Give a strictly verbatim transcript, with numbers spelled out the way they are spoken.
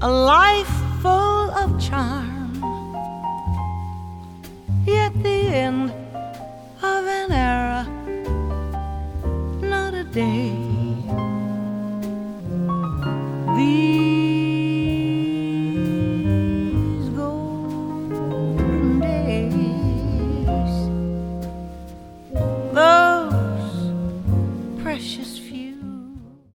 a life full of charm, yet the end of an era, not a day. The